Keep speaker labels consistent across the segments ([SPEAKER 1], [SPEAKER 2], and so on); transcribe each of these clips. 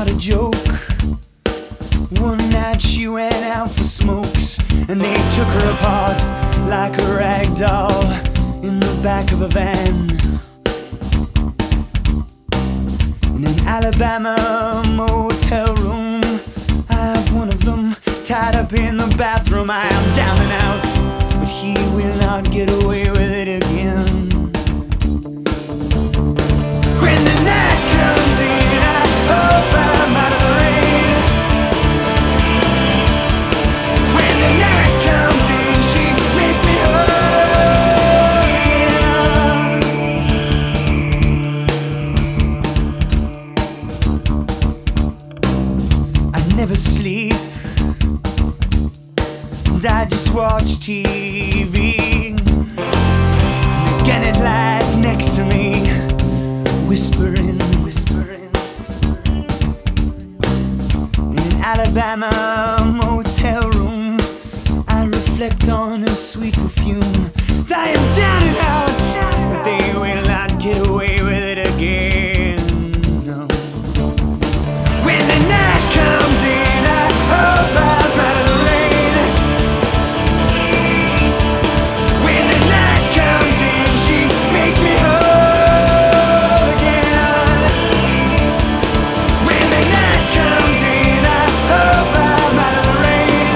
[SPEAKER 1] not a joke. One night she went out for smokes, and they took her apart like a rag doll in the back of a van. In an Alabama motel room, I have one of them tied up in the bathroom. I am down and out, but he will not get away with it again. When the night comes in, I hope I'm out of the rain. When the night comes in, she make me whole, yeah. I never sleep, and I just watch TV. Again it lies next to me, whispering, whispering. In an Alabama motel room, I reflect on her sweet perfume. I am down and out, but they will not get away with it again. No. When the night comes in, I hope I'm out of the rain. When the night comes in, she make me whole again. When the night comes in, I hope I'm out of the rain.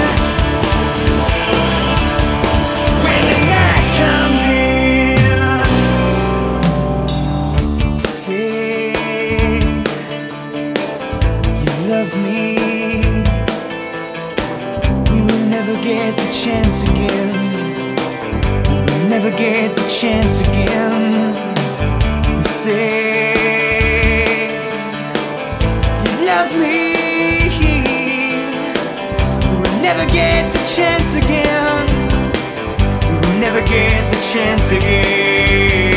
[SPEAKER 1] When the night comes in, say you love me. We will never get the chance again. We will never get the chance again. Say you love me. We will never get the chance again. We will never get the chance again.